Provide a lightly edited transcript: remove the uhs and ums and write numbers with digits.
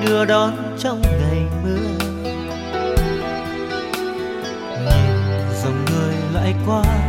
đưa đón trong ngày mưa. Nhìn dòng người lại qua